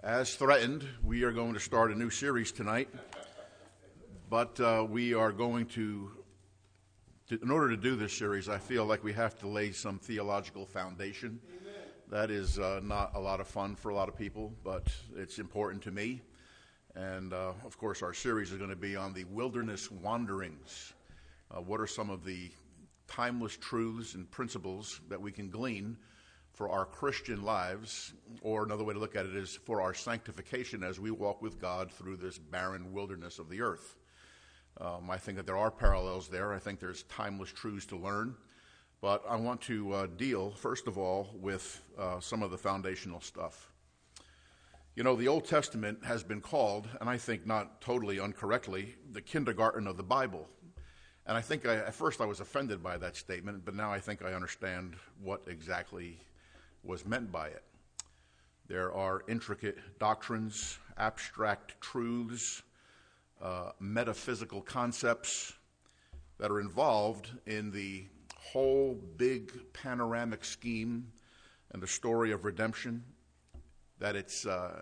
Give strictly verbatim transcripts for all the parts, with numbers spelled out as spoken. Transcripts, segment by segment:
As threatened, we are going to start a new series tonight, but uh, we are going to, to, in order to do this series, I feel like we have to lay some theological foundation. Amen. That is uh, not a lot of fun for a lot of people, but it's important to me. And, uh, of course, our series is going to be on the wilderness wanderings. Uh, what are some of the timeless truths and principles that we can glean for our Christian lives, or another way to look at it is for our sanctification as we walk with God through this barren wilderness of the earth. Um, I think that there are parallels there. I think there's timeless truths to learn. But I want to uh, deal, first of all, with uh, some of the foundational stuff. You know, the Old Testament has been called, and I think not totally incorrectly, the kindergarten of the Bible. And I think I, at first I was offended by that statement, but now I think I understand what exactly was meant by it. There are intricate doctrines, abstract truths, uh, metaphysical concepts that are involved in the whole big panoramic scheme and the story of redemption that it's, uh,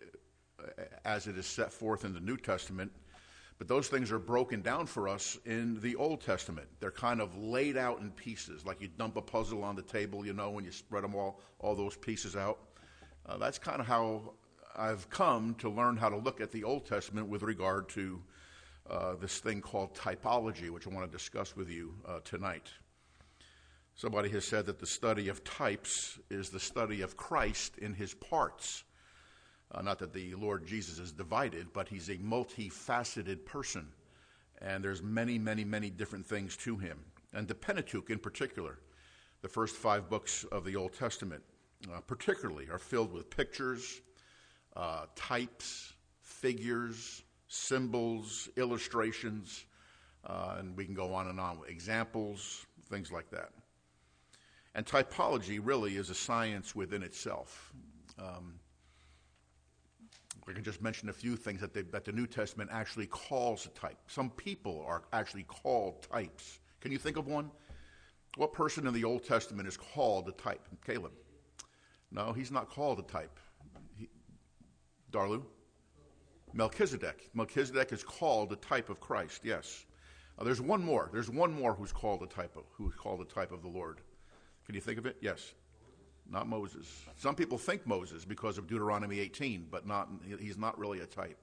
as it is set forth in the New Testament. But those things are broken down for us in the Old Testament. They're kind of laid out in pieces, like you dump a puzzle on the table, you know, when you spread them all, all those pieces out. Uh, that's kind of how I've come to learn how to look at the Old Testament with regard to uh, this thing called typology, which I want to discuss with you uh, tonight. Somebody has said that the study of types is the study of Christ in his parts. Uh, not that the Lord Jesus is divided, but he's a multifaceted person. And there's many, many, many different things to him. And the Pentateuch in particular, the first five books of the Old Testament, uh, particularly are filled with pictures, uh, types, figures, symbols, illustrations, uh, and we can go on and on with examples, things like that. And typology really is a science within itself. Um, I can just mention a few things that, they, that the New Testament actually calls a type. Some people are actually called types. Can you think of one? What person in the Old Testament is called a type? Caleb. No, he's not called a type. He, Darlu? Melchizedek. Melchizedek is called a type of Christ, yes. Uh, there's one more. There's one more who's called a type of, who's called a type of the Lord. Can you think of it? Yes. Not Moses. Some people think Moses because of Deuteronomy eighteen, but not. He's not really a type.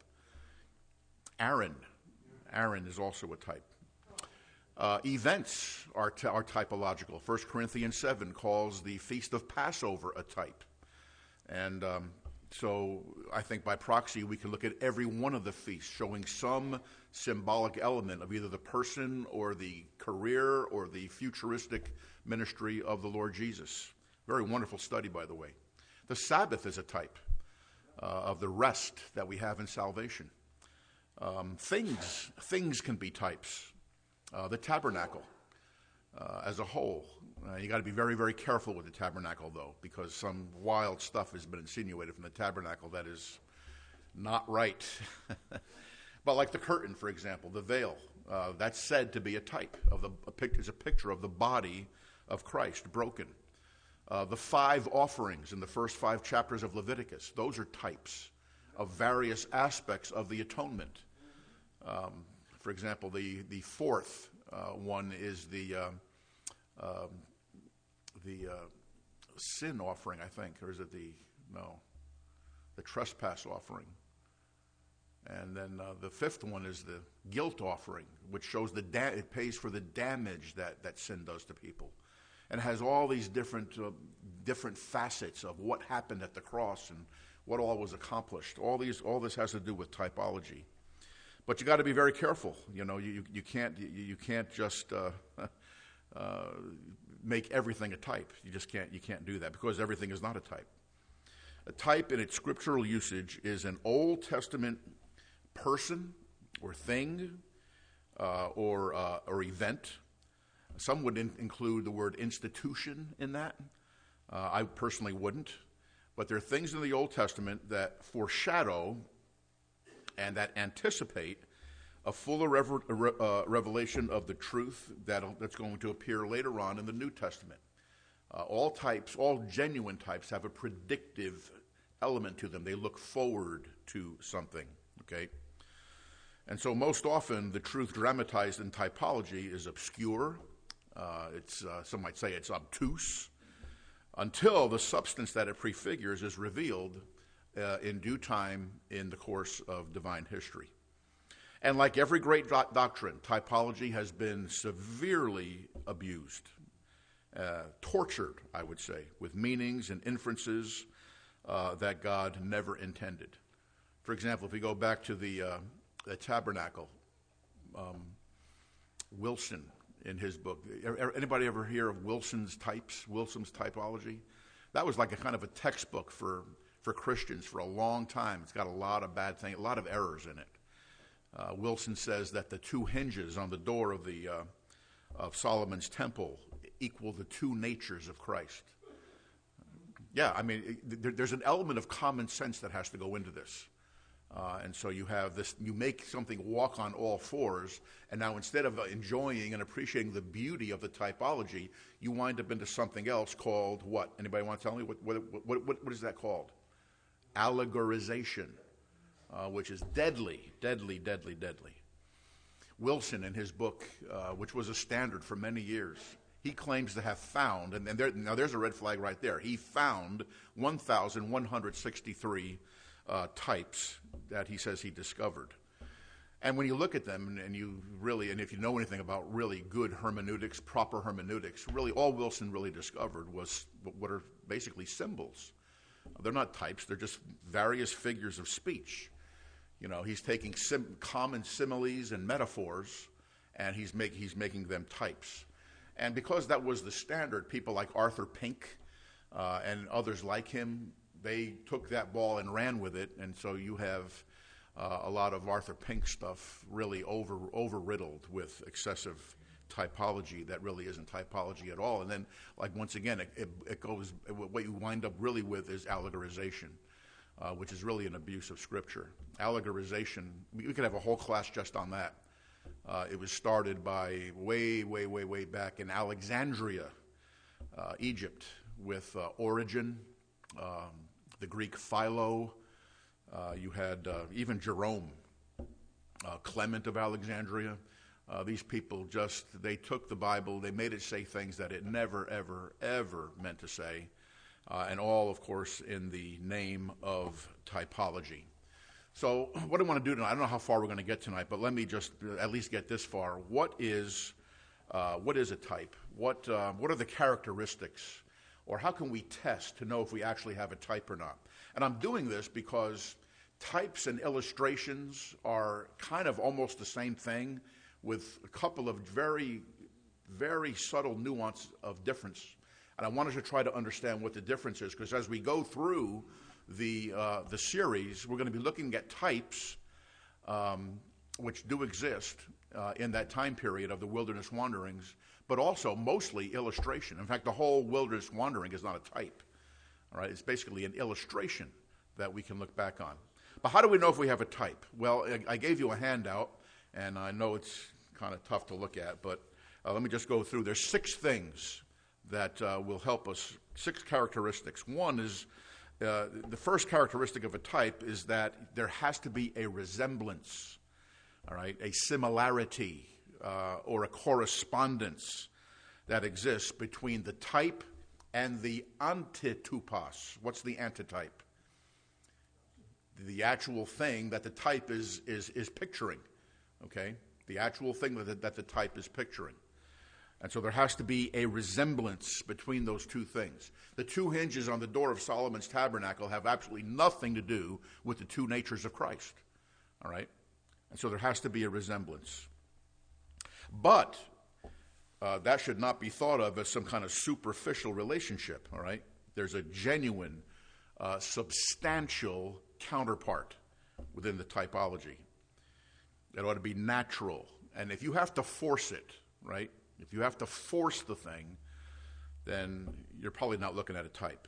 Aaron. Aaron is also a type. Uh, events are, t- are typological. First Corinthians seven calls the Feast of Passover a type. And um, so I think by proxy we can look at every one of the feasts showing some symbolic element of either the person or the career or the futuristic ministry of the Lord Jesus. Very wonderful study, by the way. The Sabbath is a type uh, of the rest that we have in salvation. Um, things, things can be types. Uh, the tabernacle uh, as a whole. Uh, you got to be very, very careful with the tabernacle, though, because some wild stuff has been insinuated from the tabernacle that is not right. But like the curtain, for example, the veil, uh, that's said to be a type of the. A pic, is a picture of the body of Christ broken. Uh, the five offerings in the first five chapters of Leviticus, those are types of various aspects of the atonement. Um, for example, the, the fourth uh, one is the uh, uh, the uh, sin offering, I think, or is it the, no, the trespass offering. And then uh, the fifth one is the guilt offering, which shows the da- it pays for the damage that, that sin does to people. And has all these different uh, different facets of what happened at the cross and what all was accomplished. All these, all this has to do with typology. But you got to be very careful. You know, you you can't you, you can't just uh, uh, make everything a type. You just can't you can't do that because everything is not a type. A type in its scriptural usage is an Old Testament person or thing uh, or uh, or event. Some would in- include the word institution in that. Uh, I personally wouldn't. But there are things in the Old Testament that foreshadow and that anticipate a fuller rever- uh, revelation of the truth that that's going to appear later on in the New Testament. Uh, all types, all genuine types have a predictive element to them. They look forward to something, okay? And so most often the truth dramatized in typology is obscure. Uh, it's uh, some might say it's obtuse, until the substance that it prefigures is revealed uh, in due time in the course of divine history. And like every great do- doctrine, typology has been severely abused, uh, tortured, I would say, with meanings and inferences uh, that God never intended. For example, if we go back to the, uh, the tabernacle, um, Wilson, in his book, anybody ever hear of Wilson's types, Wilson's typology? That was like a kind of a textbook for, for Christians for a long time. It's got a lot of bad things, a lot of errors in it. Uh, Wilson says that the two hinges on the door of the uh, of Solomon's temple equal the two natures of Christ. Yeah, I mean, it, there, there's an element of common sense that has to go into this. Uh, and so you have this, you make something walk on all fours, and now instead of enjoying and appreciating the beauty of the typology, you wind up into something else called what? Anybody want to tell me? What, what, what, what, what is that called? Allegorization. Uh, which is deadly, deadly, deadly, deadly. Wilson, in his book, uh, which was a standard for many years, he claims to have found, and, and there, now there's a red flag right there, he found one thousand one hundred sixty-three uh, types that he says he discovered. And when you look at them, and, and you really, and if you know anything about really good hermeneutics, proper hermeneutics, really all Wilson really discovered was what are basically symbols. They're not types, they're just various figures of speech. You know, he's taking sim- common similes and metaphors, and he's, make, he's making them types. And because that was the standard, people like Arthur Pink uh, and others like him, they took that ball and ran with it, and so you have uh, a lot of Arthur Pink stuff really over over-riddled with excessive typology that really isn't typology at all. And then, like, once again, it, it, it goes, what you wind up really with is allegorization. Uh, which is really an abuse of Scripture. Allegorization, we could have a whole class just on that. Uh, it was started by way, way, way, way back in Alexandria, uh, Egypt, with uh, Origen, um, the Greek Philo. Uh, you had uh, even Jerome, uh, Clement of Alexandria. Uh, these people just, they took the Bible, they made it say things that it never, ever, ever meant to say. Uh, and all, of course, in the name of typology. So what I want to do tonight, I don't know how far we're going to get tonight, but let me just at least get this far. What is uh, what is a type? What uh, what are the characteristics? Or how can we test to know if we actually have a type or not? And I'm doing this because types and illustrations are kind of almost the same thing with a couple of very, very subtle nuance of difference. And I wanted to try to understand what the difference is, because as we go through the uh, the series, we're going to be looking at types um, which do exist uh, in that time period of the wilderness wanderings, but also mostly illustration. In fact, the whole wilderness wandering is not a type. All right, it's basically an illustration that we can look back on. But how do we know if we have a type? Well, I, I gave you a handout, and I know it's kind of tough to look at, but uh, let me just go through. There's six things that uh, will help us, six characteristics. One is, uh, the first characteristic of a type is that there has to be a resemblance, all right, a similarity uh, or a correspondence that exists between the type and the antitupos. What's the antitype? The actual thing that the type is is is picturing, okay? The actual thing that the, that the type is picturing. And so there has to be a resemblance between those two things. The two hinges on the door of Solomon's tabernacle have absolutely nothing to do with the two natures of Christ. All right? And so there has to be a resemblance. But uh, that should not be thought of as some kind of superficial relationship. All right? There's a genuine, uh, substantial counterpart within the typology. It ought to be natural. And if you have to force it, right? If you have to force the thing, then you're probably not looking at a type.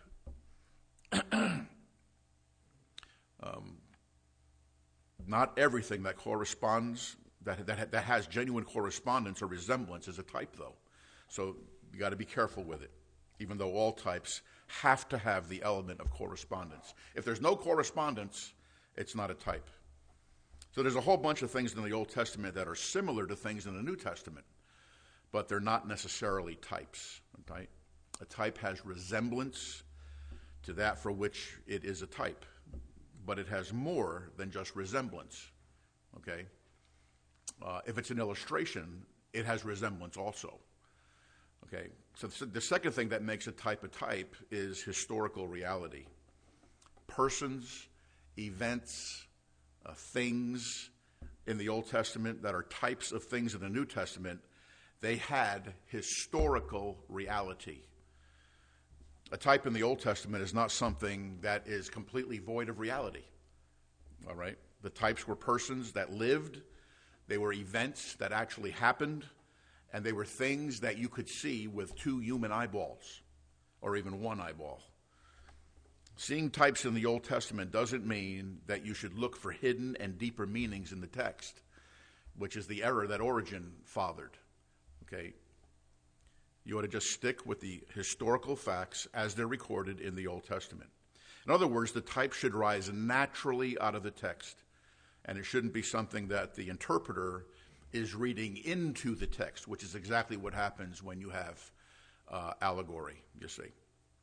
um, not everything that corresponds, that, that that has genuine correspondence or resemblance is a type, though. So you got to be careful with it, even though all types have to have the element of correspondence. If there's no correspondence, it's not a type. So there's a whole bunch of things in the Old Testament that are similar to things in the New Testament, but they're not necessarily types. Right? A type has resemblance to that for which it is a type, but it has more than just resemblance. Okay? Uh, if it's an illustration, it has resemblance also. Okay? So the second thing that makes a type a type is historical reality. Persons, events, uh, things in the Old Testament that are types of things in the New Testament, they had historical reality. A type in the Old Testament is not something that is completely void of reality. All right? The types were persons that lived, they were events that actually happened, and they were things that you could see with two human eyeballs, or even one eyeball. Seeing types in the Old Testament doesn't mean that you should look for hidden and deeper meanings in the text, which is the error that Origen fathered. Okay? You ought to just stick with the historical facts as they're recorded in the Old Testament. In other words, the type should rise naturally out of the text, and it shouldn't be something that the interpreter is reading into the text, which is exactly what happens when you have uh, allegory, you see.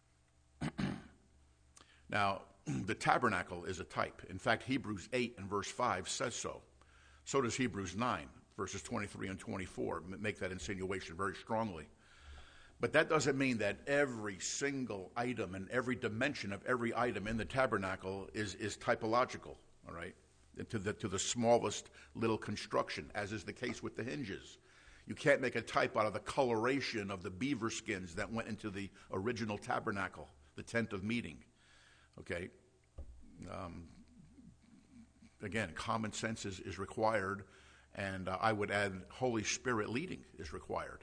Now, the tabernacle is a type. In fact, Hebrews eight and verse five says so. So does Hebrews nine, verses twenty-three and twenty-four, make that insinuation very strongly. But that doesn't mean that every single item and every dimension of every item in the tabernacle is, is typological, all right, to the, to the smallest little construction, as is the case with the hinges. You can't make a type out of the coloration of the beaver skins that went into the original tabernacle, the tent of meeting, okay? Um, again, common sense is, is required, and uh, I would add Holy Spirit leading is required.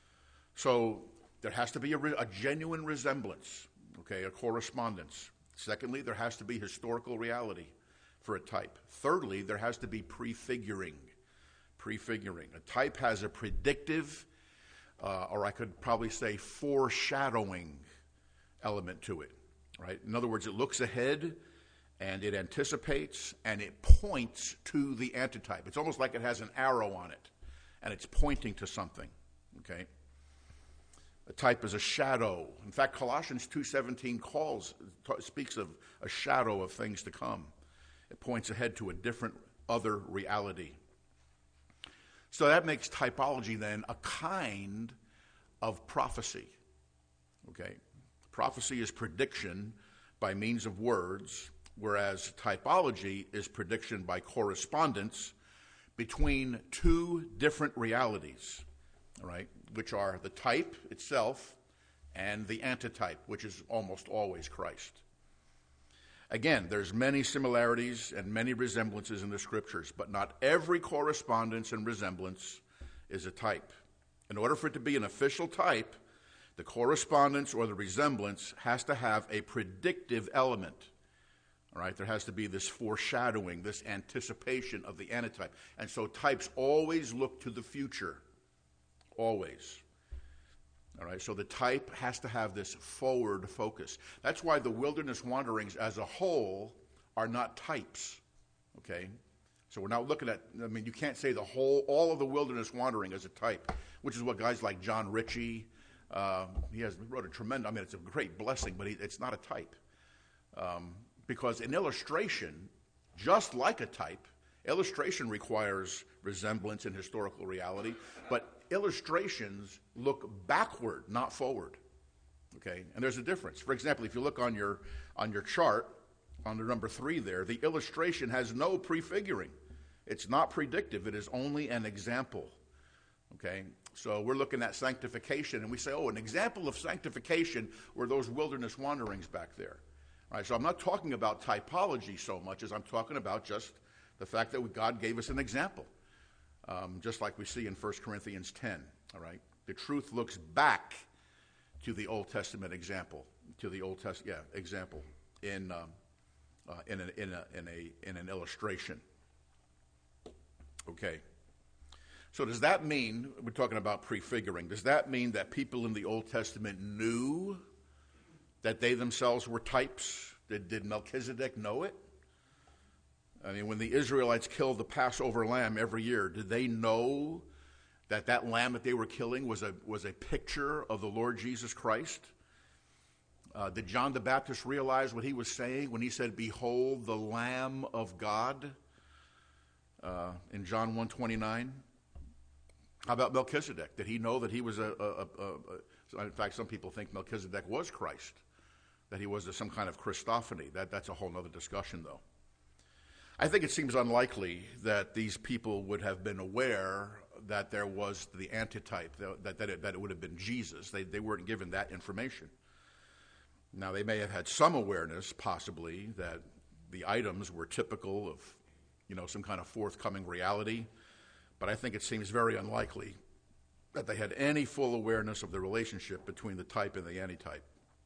So there has to be a, re- a genuine resemblance, okay, a correspondence. Secondly, there has to be historical reality for a type. Thirdly, there has to be prefiguring. Prefiguring. A type has a predictive, uh, or I could probably say foreshadowing element to it, right? In other words, it looks ahead and it anticipates and it points to the antitype. It's almost like it has an arrow on it and it's pointing to something, okay? A type is a shadow. In fact, Colossians two seventeen calls, t- speaks of a shadow of things to come. It points ahead to a different other reality. So that makes typology then a kind of prophecy. Okay? Prophecy is prediction by means of words, whereas typology is prediction by correspondence between two different realities, all right, which are the type itself and the antitype, which is almost always Christ. Again, there's many similarities and many resemblances in the Scriptures, but not every correspondence and resemblance is a type. In order for it to be an official type, the correspondence or the resemblance has to have a predictive element. All right, there has to be this foreshadowing, this anticipation of the antitype. And so types always look to the future, always. All right, so the type has to have this forward focus. That's why the wilderness wanderings as a whole are not types, okay? So we're not looking at, I mean, you can't say the whole, all of the wilderness wandering as a type, which is what guys like John Ritchie, uh, he has wrote a tremendous, I mean, it's a great blessing, but he, it's not a type. Um, because an illustration, just like a type, illustration requires resemblance and historical reality, but illustrations look backward, not forward. Okay, and there's a difference. For example, if you look on your on your chart, on the number three there, the illustration has no prefiguring. It's not predictive. It is only an example. Okay, so we're looking at sanctification, and we say, oh, an example of sanctification were those wilderness wanderings back there. All right, so I'm not talking about typology so much as I'm talking about just the fact that God gave us an example. Um, just like we see in First Corinthians ten, all right? The truth looks back to the Old Testament example, to the Old Testament, yeah, example in um, uh, in, a, in, a, in, a, in an illustration. Okay. So does that mean, we're talking about prefiguring, does that mean that people in the Old Testament knew that they themselves were types? Did, did Melchizedek know it? I mean, when the Israelites killed the Passover lamb every year, did they know that that lamb that they were killing was a was a picture of the Lord Jesus Christ? Uh, did John the Baptist realize what he was saying when he said, "Behold the Lamb of God," uh, in John one twenty-nine? How about Melchizedek? Did he know that he was a, a, a, a in fact, some people think Melchizedek was Christ, that he was a, some kind of Christophany. That, that's a whole other discussion, though. I think it seems unlikely that these people would have been aware that there was the antitype, that, that, it, that it would have been Jesus. They, they weren't given that information. Now, they may have had some awareness, possibly, that the items were typical of, you know, some kind of forthcoming reality, but I think it seems very unlikely that they had any full awareness of the relationship between the type and the antitype.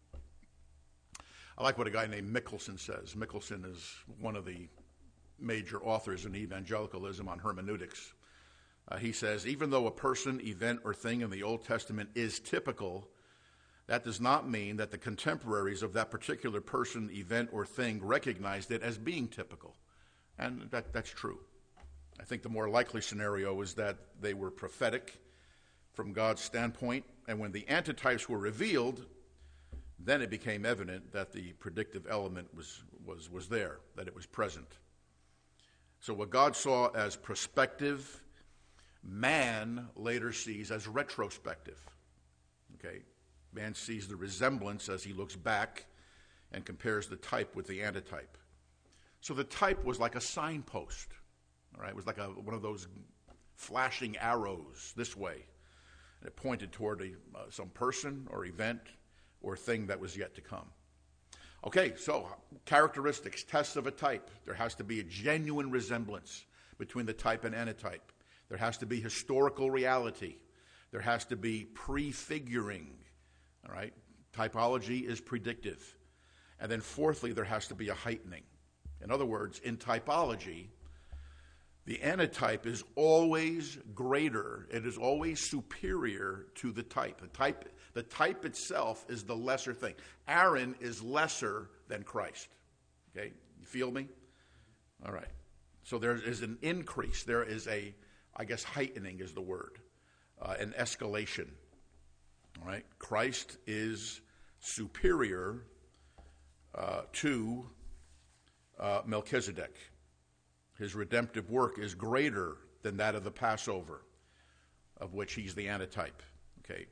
I like what a guy named Michelson says. Michelson is one of the major authors in evangelicalism on hermeneutics. Uh, he says, even though a person, event, or thing in the Old Testament is typical, that does not mean that the contemporaries of that particular person, event, or thing recognized it as being typical. And that, that's true. I think the more likely scenario is that they were prophetic from God's standpoint, and when the antitypes were revealed, then it became evident that the predictive element was, was, was there, that it was present. So what God saw as prospective, man later sees as retrospective. Okay? Man sees the resemblance as he looks back and compares the type with the antitype. So the type was like a signpost. All right? It was like a, one of those flashing arrows this way. And it pointed toward a, uh, some person or event or thing that was yet to come. Okay, so characteristics, tests of a type. There has to be a genuine resemblance between the type and antitype. There has to be historical reality. There has to be prefiguring. All right, typology is predictive. And then fourthly, there has to be a heightening. In other words, in typology, the antitype is always greater. It is always superior to the type. The type, the type itself is the lesser thing. Aaron is lesser than Christ. Okay, you feel me? All right. So there is an increase. There is a, I guess, heightening is the word, uh, an escalation. All right. Christ is superior uh, to uh, Melchizedek. His redemptive work is greater than that of the Passover, of which he's the antitype. Okay,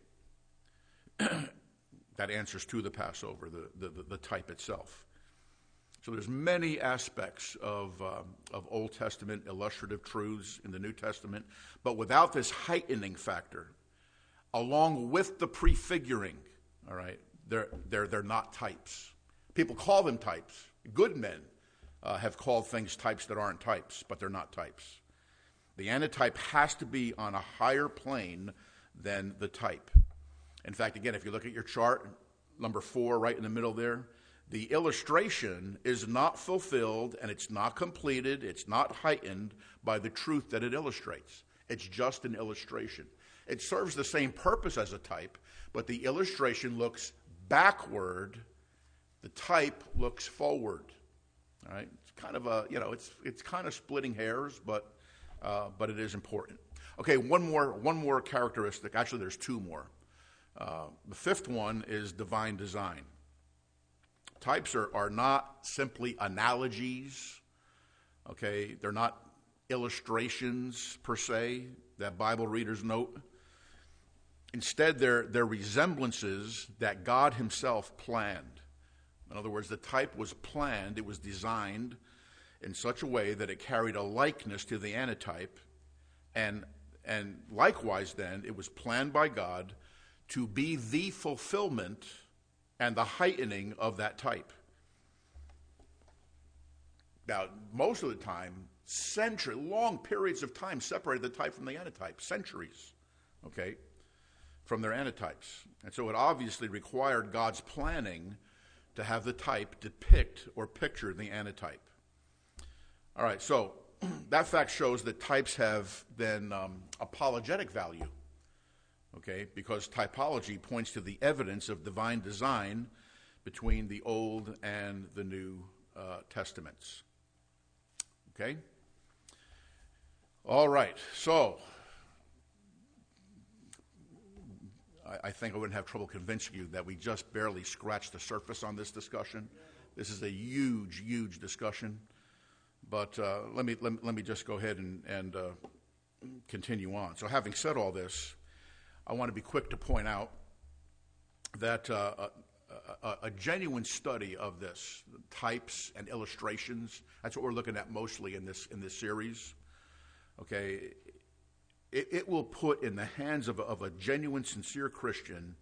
that answers to the Passover, the, the, the type itself. So there's many aspects of, um, of Old Testament illustrative truths in the New Testament, but without this heightening factor, along with the prefiguring, all right, they're, they're, they're not types. People call them types. Good men Uh, have called things types that aren't types, but they're not types. The antitype has to be on a higher plane than the type. In fact, again, if you look at your chart, number four, right in the middle there, the illustration is not fulfilled and it's not completed, it's not heightened by the truth that it illustrates. It's just an illustration. It serves the same purpose as a type, but the illustration looks backward, the type looks forward. All right, it's kind of a, you know, it's it's kind of splitting hairs, but uh, but it is important. Okay, one more one more characteristic. Actually, there's two more. Uh, the fifth one is divine design. Types are are not simply analogies. Okay, they're not illustrations per se that Bible readers note. Instead, they're they're resemblances that God Himself planned. In other words, the type was planned, it was designed in such a way that it carried a likeness to the antitype, and, and likewise then, it was planned by God to be the fulfillment and the heightening of that type. Now, most of the time, century, long periods of time separated the type from the antitype, centuries, okay, from their antitypes. And so it obviously required God's planning to have the type depict or picture the antitype. All right, so that fact shows that types have then um, apologetic value, okay, because typology points to the evidence of divine design between the Old and the New uh, Testaments. Okay? All right, so I, I think I wouldn't have trouble convincing you that we just barely scratched the surface on this discussion. This is a huge, huge discussion. But uh, let me let, let me just go ahead and, and uh, continue on. So having said all this, I want to be quick to point out that uh, a, a, a genuine study of this, types and illustrations, that's what we're looking at mostly in this in this series. Okay, it, it will put in the hands of a, of a genuine, sincere Christian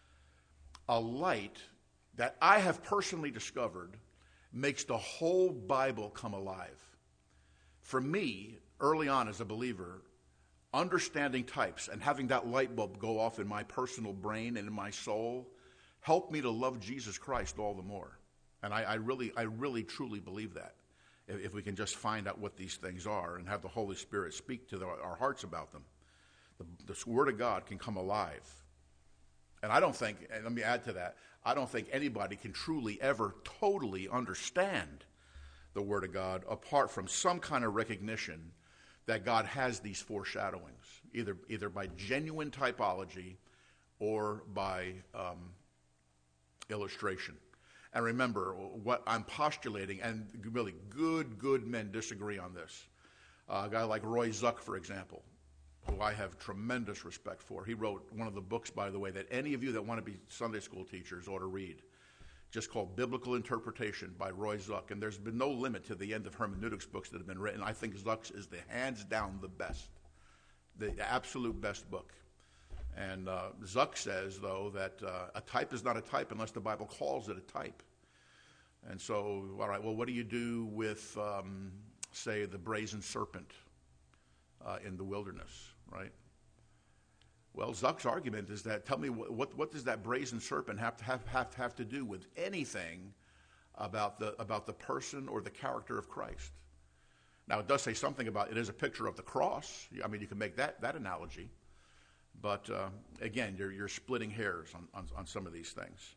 a light that I have personally discovered makes the whole Bible come alive. For me, early on as a believer, understanding types and having that light bulb go off in my personal brain and in my soul helped me to love Jesus Christ all the more. And I, I really, I really, truly believe that. If, if we can just find out what these things are and have the Holy Spirit speak to the, our hearts about them, the, the Word of God can come alive. And I don't think, and let me add to that, I don't think anybody can truly ever totally understand the Word of God apart from some kind of recognition that God has these foreshadowings, either either by genuine typology or by um, illustration. And remember, what I'm postulating, and really good, good men disagree on this. Uh, a guy like Roy Zuck, for example, who I have tremendous respect for. He wrote one of the books, by the way, that any of you that want to be Sunday school teachers ought to read, just called Biblical Interpretation by Roy Zuck. And there's been no limit to the end of hermeneutics books that have been written. I think Zuck's is the hands down the best, the absolute best book. And uh, Zuck says, though, that uh, a type is not a type unless the Bible calls it a type. And so, all right, well, what do you do with, um, say, the brazen serpent uh, in the wilderness, right? Well, Zuck's argument is that, tell me, what, what, what does that brazen serpent have to have, have, have to do with anything about the, about the person or the character of Christ? Now, it does say something about, it is a picture of the cross. I mean, you can make that, that analogy. But, uh, again, you're, you're splitting hairs on, on, on some of these things.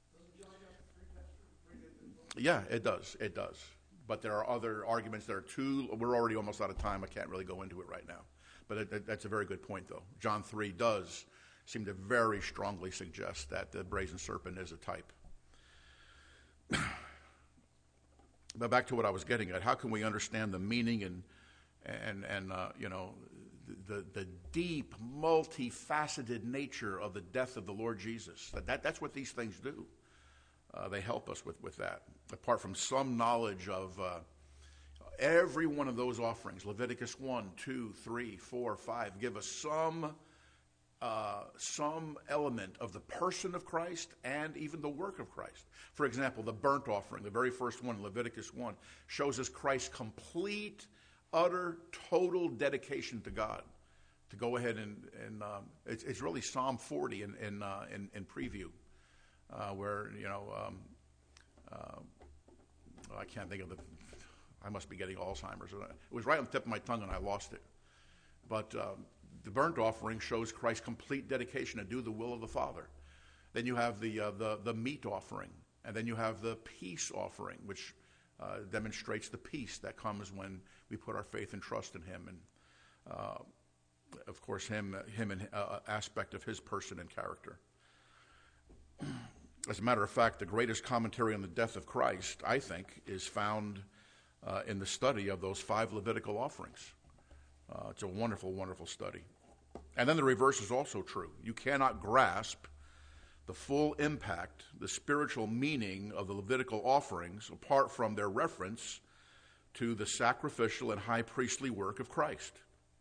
Yeah, it does. It does. But there are other arguments that are too, we're already almost out of time. I can't really go into it right now. But it, it, that's a very good point, though. John three does seem to very strongly suggest that the brazen serpent is a type. But back to what I was getting at. How can we understand the meaning and, and, and uh, you know, the, the deep, multifaceted nature of the death of the Lord Jesus? That, that That's what these things do. Uh, they help us with, with that. Apart from some knowledge of uh, every one of those offerings, Leviticus one, two, three, four, five, give us some uh, some element of the person of Christ and even the work of Christ. For example, the burnt offering, the very first one, Leviticus one, shows us Christ's complete, utter, total dedication to God. To go ahead and, and um, it's, it's really Psalm forty in, in, uh, in, in preview. Uh, where, you know, um, uh, I can't think of the, I must be getting Alzheimer's. It was right on the tip of my tongue and I lost it. But um, the burnt offering shows Christ's complete dedication to do the will of the Father. Then you have the, uh, the, the meat offering, and then you have the peace offering, which uh, demonstrates the peace that comes when we put our faith and trust in Him. And, uh, of course, Him, him and uh, aspect of His person and character. As a matter of fact, the greatest commentary on the death of Christ, I think, is found uh, in the study of those five Levitical offerings. Uh, it's a wonderful, wonderful study. And then the reverse is also true. You cannot grasp the full impact, the spiritual meaning of the Levitical offerings apart from their reference to the sacrificial and high priestly work of Christ.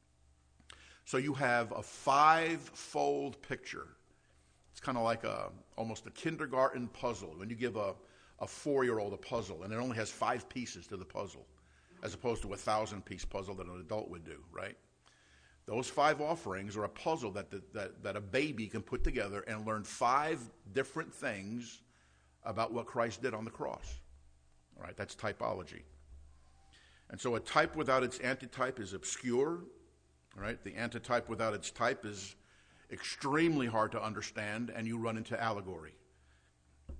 So you have a five-fold picture. It's kind of like a almost a kindergarten puzzle. When you give a, a four-year-old a puzzle, and it only has five pieces to the puzzle, as opposed to a thousand-piece puzzle that an adult would do, right? Those five offerings are a puzzle that, the, that, that a baby can put together and learn five different things about what Christ did on the cross. All right, that's typology. And so a type without its antitype is obscure. All right, the antitype without its type is extremely hard to understand, and you run into allegory.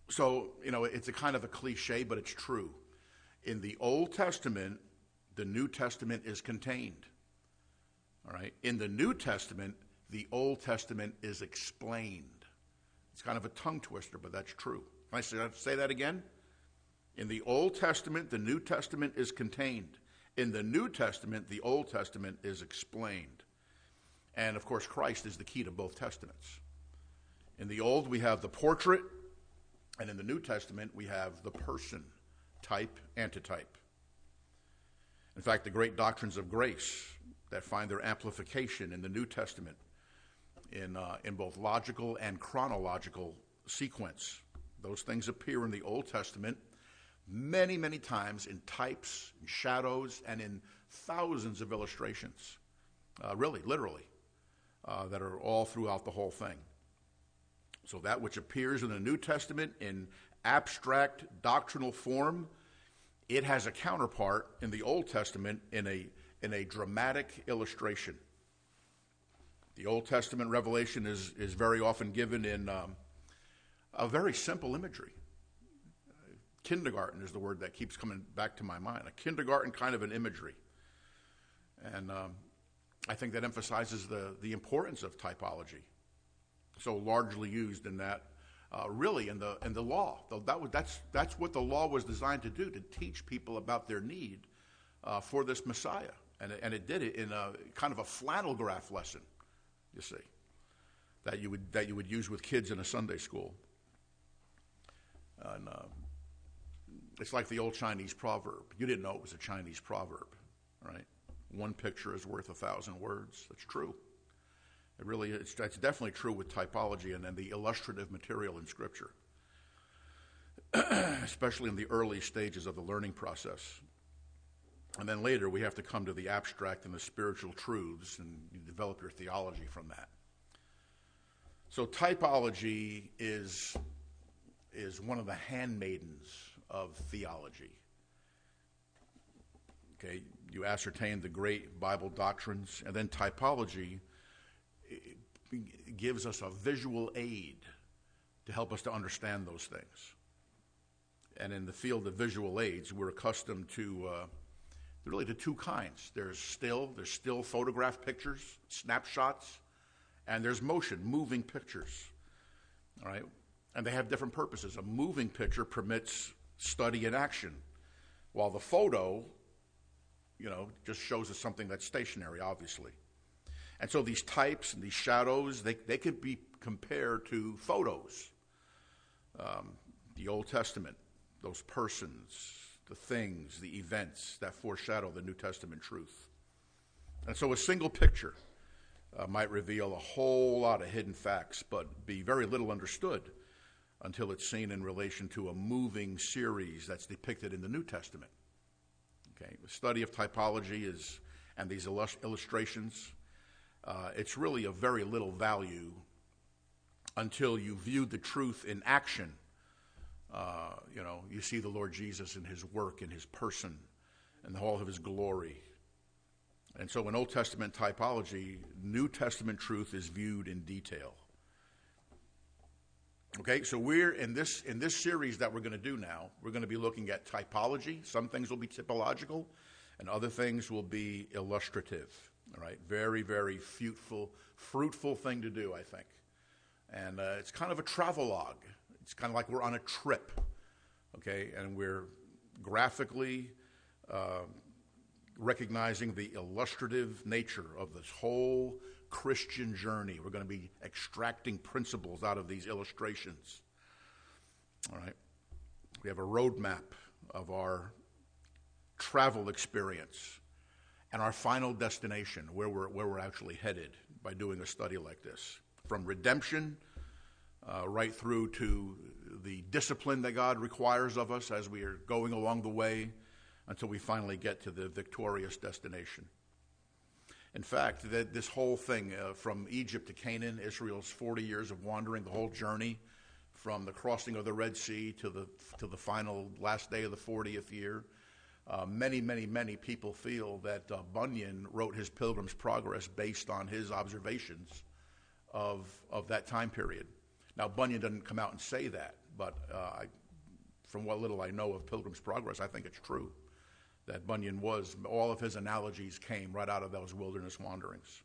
So, you know, it's a kind of a cliche, but it's true. In the Old Testament, the New Testament is contained. All right? In the New Testament, the Old Testament is explained. It's kind of a tongue twister, but that's true. Can I say that, say that again? In the Old Testament, the New Testament is contained. In the New Testament, the Old Testament is explained. And, of course, Christ is the key to both Testaments. In the Old, we have the portrait, and in the New Testament, we have the person, type, antitype. In fact, the great doctrines of grace that find their amplification in the New Testament in, uh, in both logical and chronological sequence. Those things appear in the Old Testament many, many times in types, in shadows, and in thousands of illustrations, uh, really, literally, uh, that are all throughout the whole thing. So that which appears in the New Testament in abstract doctrinal form, it has a counterpart in the Old Testament in a, in a dramatic illustration. The Old Testament revelation is, is very often given in um, a very simple imagery. Kindergarten is the word that keeps coming back to my mind. A kindergarten kind of an imagery. And um, I think that emphasizes the, the importance of typology. So largely used in that, uh, really in the in the law. That was, that's, that's what the law was designed to do, to teach people about their need uh, for this Messiah. And it, and it did it in a kind of a flannel graph lesson, you see, that you would, that you would use with kids in a Sunday school. And uh, it's like the old Chinese proverb. You didn't know it was a Chinese proverb, right? One picture is worth a thousand words. That's true. It really is. It's definitely true with typology and then the illustrative material in Scripture, especially in the early stages of the learning process. And then later we have to come to the abstract and the spiritual truths, and you develop your theology from that. So typology is, is one of the handmaidens of theology. Okay, you ascertain the great Bible doctrines, and then typology gives us a visual aid to help us to understand those things. And in the field of visual aids, we're accustomed to uh, really to two kinds. There's still, there's still photograph pictures, snapshots, and there's motion, moving pictures. All right, and they have different purposes. A moving picture permits study and action, while the photo, you know, just shows us something that's stationary, obviously. And so these types and these shadows, they, they could be compared to photos. Um, the Old Testament, those persons, the things, the events that foreshadow the New Testament truth. And so a single picture uh, might reveal a whole lot of hidden facts, but be very little understood until it's seen in relation to a moving series that's depicted in the New Testament. Okay, the study of typology is, and these illust- illustrations, Uh, it's really of very little value until you view the truth in action. Uh, you know, you see the Lord Jesus in his work, in his person, and the whole of his glory. And so in Old Testament typology, New Testament truth is viewed in detail. Okay, so we're in this in this series that we're going to do now, we're going to be looking at typology. Some things will be typological, and other things will be illustrative. All right, very, very fruitful, fruitful thing to do, I think. And uh, it's kind of a travelogue. It's kind of like we're on a trip, okay? And we're graphically uh, recognizing the illustrative nature of this whole Christian journey. We're going to be extracting principles out of these illustrations. All right, we have a roadmap of our travel experience and our final destination, where we're, where we're actually headed by doing a study like this. From redemption uh, right through to the discipline that God requires of us as we are going along the way until we finally get to the victorious destination. In fact, that this whole thing uh, from Egypt to Canaan, Israel's forty years of wandering, the whole journey from the crossing of the Red Sea to the, to the final last day of the fortieth year, Uh, many, many, many people feel that uh, Bunyan wrote his Pilgrim's Progress based on his observations of, of that time period. Now, Bunyan doesn't come out and say that, but uh, I, from what little I know of Pilgrim's Progress, I think it's true that Bunyan was, all of his analogies came right out of those wilderness wanderings.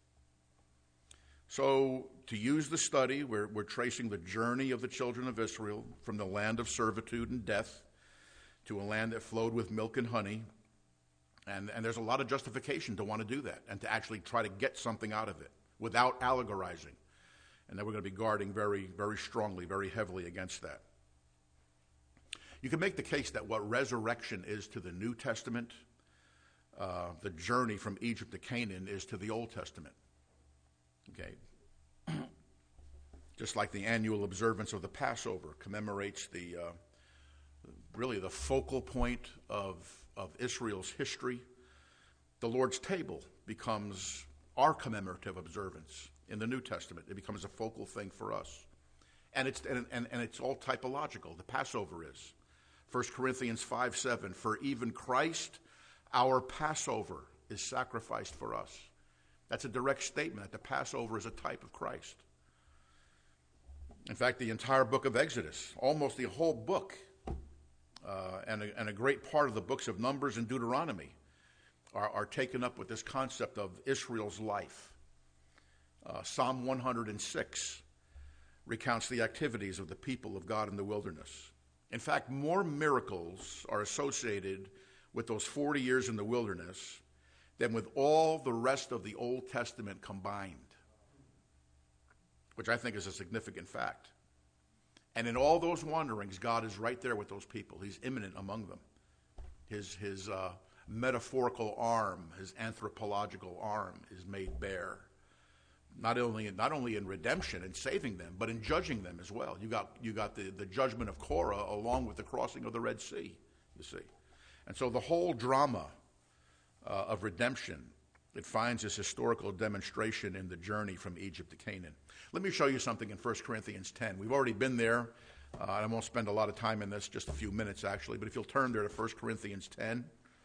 So to use the study, we're, we're tracing the journey of the children of Israel from the land of servitude and death to a land that flowed with milk and honey. And, and there's a lot of justification to want to do that and to actually try to get something out of it without allegorizing. And then we're going to be guarding very, very strongly, very heavily against that. You can make the case that what resurrection is to the New Testament, uh, the journey from Egypt to Canaan is to the Old Testament. Okay. Just like the annual observance of the Passover commemorates the uh, really the focal point of, of Israel's history, the Lord's table becomes our commemorative observance in the New Testament. It becomes a focal thing for us. And it's, and, and, and it's all typological. The Passover is. First Corinthians five seven, for even Christ, our Passover, is sacrificed for us. That's a direct statement that the Passover is a type of Christ. In fact, the entire book of Exodus, almost the whole book, uh, and, a, and a great part of the books of Numbers and Deuteronomy are, are taken up with this concept of Israel's life. Uh, Psalm one hundred six recounts the activities of the people of God in the wilderness. In fact, more miracles are associated with those forty years in the wilderness than with all the rest of the Old Testament combined, which I think is a significant fact. And in all those wanderings, God is right there with those people. He's immanent among them. His, his uh, metaphorical arm, his anthropological arm is made bare. Not only, not only in redemption and saving them, but in judging them as well. You got, you got the, the judgment of Korah along with the crossing of the Red Sea, you see. And so the whole drama uh, of redemption, it finds its historical demonstration in the journey from Egypt to Canaan. Let me show you something in First Corinthians ten. We've already been there. Uh, I won't spend a lot of time in this, just a few minutes actually, but if you'll turn there to First Corinthians ten.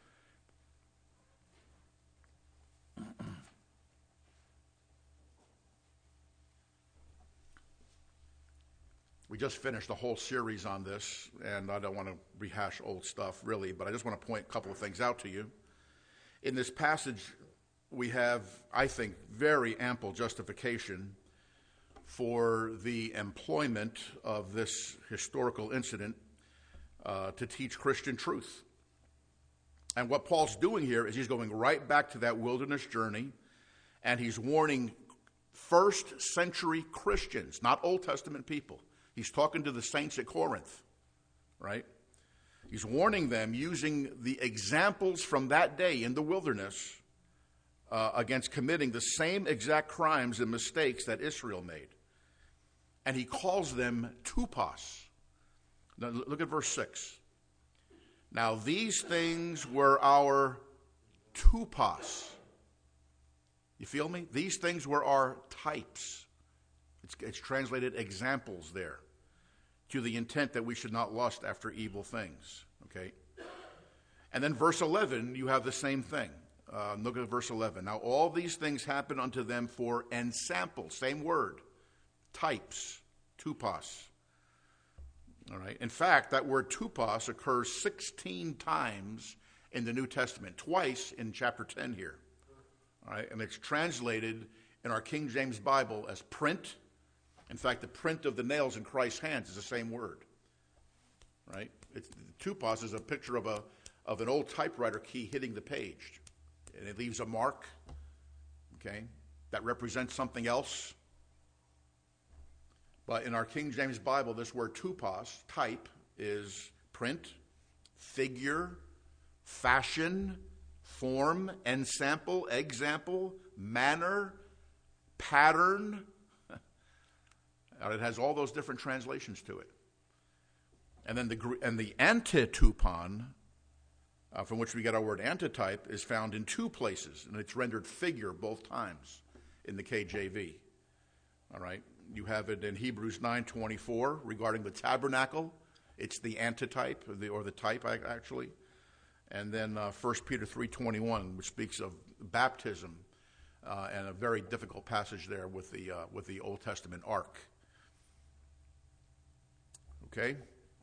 We just finished a whole series on this, and I don't want to rehash old stuff, really, but I just want to point a couple of things out to you. In this passage, we have, I think, very ample justification for the employment of this historical incident uh, to teach Christian truth. And what Paul's doing here is he's going right back to that wilderness journey, and he's warning first century Christians, not Old Testament people. He's talking to the saints at Corinth, right? He's warning them using the examples from that day in the wilderness uh, against committing the same exact crimes and mistakes that Israel made. And he calls them tupos. Now look at verse six. Now these things were our tupos. You feel me? These things were our types. It's, it's translated examples there, to the intent that we should not lust after evil things, okay? And then verse eleven, you have the same thing. Uh, look at verse eleven. Now all these things happen unto them for ensample, same word, types, tupos. All right. In fact, that word tupos occurs sixteen times in the New Testament, twice in chapter ten here. All right, and it's translated in our King James Bible as print. In fact, the print of the nails in Christ's hands is the same word, right? It's, tupos is a picture of a of an old typewriter key hitting the page, and it leaves a mark, okay, that represents something else. But in our King James Bible, this word tupos, type, is print, figure, fashion, form, ensample, example, manner, pattern. It has all those different translations to it. And then the and the antitupon, uh, from which we get our word antitype, is found in two places, and it's rendered figure both times in the K J V. All right, you have it in Hebrews nine twenty-four regarding the tabernacle. It's the antitype, or the, or the type actually. And then uh, First Peter three twenty-one, which speaks of baptism, uh, and a very difficult passage there with the uh, with the Old Testament ark. Okay?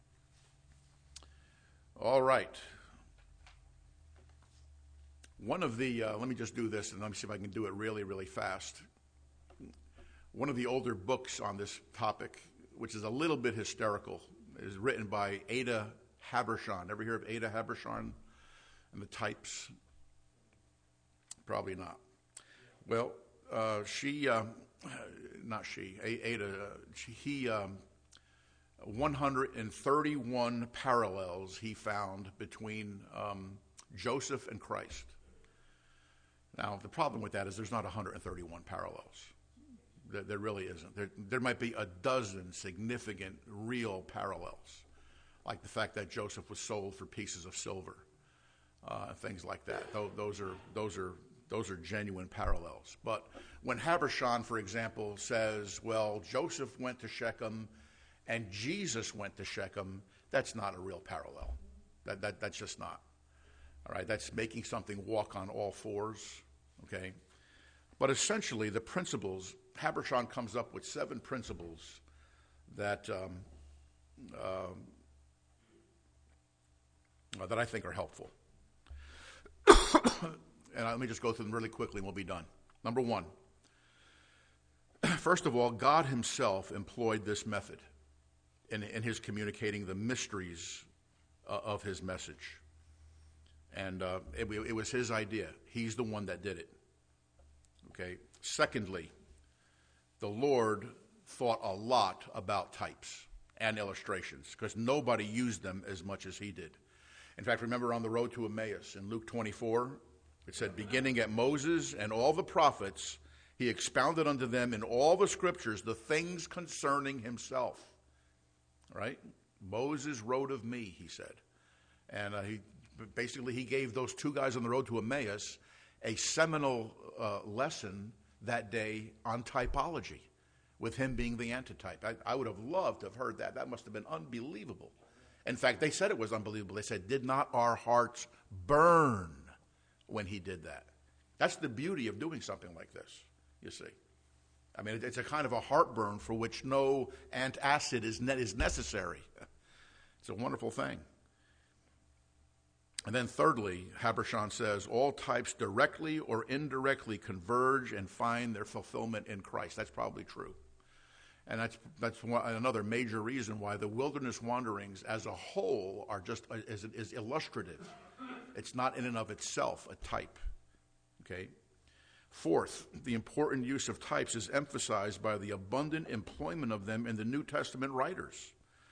All right. One of the, uh, let me just do this and let me see if I can do it really, really fast. One of the older books on this topic, which is a little bit hysterical, is written by Ada Habershon. Ever hear of Ada Habershon and the types? Probably not. Well, uh, she, uh, not she, Ada, uh, she, he, um, one hundred thirty-one parallels he found between um, Joseph and Christ. Now, the problem with that is there's not one hundred thirty-one parallels. There, there really isn't. There, there might be a dozen significant, real parallels, like the fact that Joseph was sold for pieces of silver, uh, things like that. Those, those are those are those are genuine parallels. But when Habershon, for example, says, "Well, Joseph went to Shechem, and Jesus went to Shechem," that's not a real parallel. That that that's just not. All right, that's making something walk on all fours. Okay, but essentially, the principles. Habershon comes up with seven principles that um, uh, that I think are helpful. And let me just go through them really quickly and we'll be done. Number one, first of all, God himself employed this method in, in his communicating the mysteries uh, of his message. And uh, it, it was his idea. He's the one that did it. Okay. Secondly, the Lord thought a lot about types and illustrations because nobody used them as much as he did. In fact, remember on the road to Emmaus in Luke twenty-four, it said, beginning at Moses and all the prophets, he expounded unto them in all the scriptures the things concerning himself. Right? Moses wrote of me, he said. And uh, he basically he gave those two guys on the road to Emmaus a seminal uh, lesson that day on typology, with him being the antitype. I, I would have loved to have heard that. That must have been unbelievable. In fact, they said it was unbelievable. They said, did not our hearts burn when he did that? That's the beauty of doing something like this, you see. I mean, it's a kind of a heartburn for which no antacid is, ne- is necessary. It's a wonderful thing. And then thirdly, Habershon says, all types directly or indirectly converge and find their fulfillment in Christ. That's probably true. And that's that's one, another major reason why the wilderness wanderings as a whole are just uh, is, is illustrative. It's not in and of itself a type. Okay. Fourth, the important use of types is emphasized by the abundant employment of them in the New Testament writers.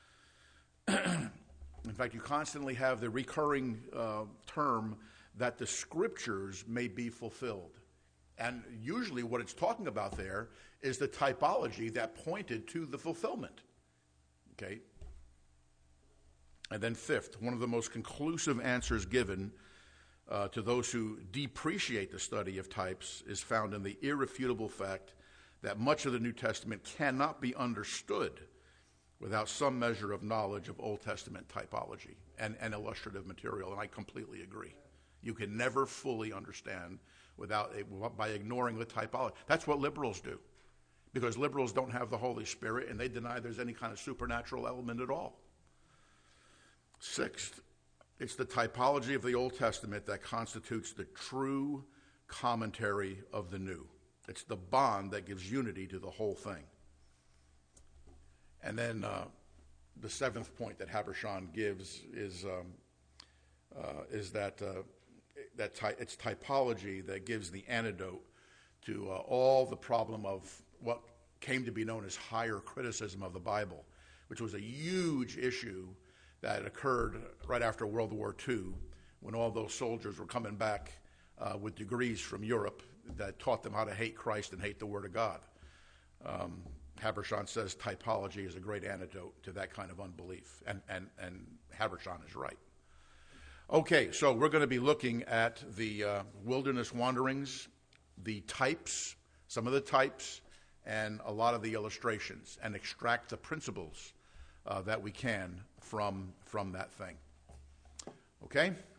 In fact, you constantly have the recurring uh, term that the scriptures may be fulfilled. And usually what it's talking about there is the typology that pointed to the fulfillment. Okay? And then fifth, one of the most conclusive answers given uh, to those who depreciate the study of types is found in the irrefutable fact that much of the New Testament cannot be understood without some measure of knowledge of Old Testament typology and, and illustrative material, and I completely agree. You can never fully understand without by ignoring the typology. That's what liberals do, because liberals don't have the Holy Spirit, and they deny there's any kind of supernatural element at all. Sixth, it's the typology of the Old Testament that constitutes the true commentary of the New. It's the bond that gives unity to the whole thing. And then uh, the seventh point that Habershon gives is um, uh, is that uh, that ty- it's typology that gives the antidote to uh, all the problem of what came to be known as higher criticism of the Bible, which was a huge issue that occurred right after World War Two, when all those soldiers were coming back uh, with degrees from Europe that taught them how to hate Christ and hate the Word of God. Um, Habershon says typology is a great antidote to that kind of unbelief, and, and, and Habershon is right. Okay, so we're going to be looking at the uh, wilderness wanderings, the types, some of the types, and a lot of the illustrations, and extract the principles uh, that we can from, from that thing. Okay?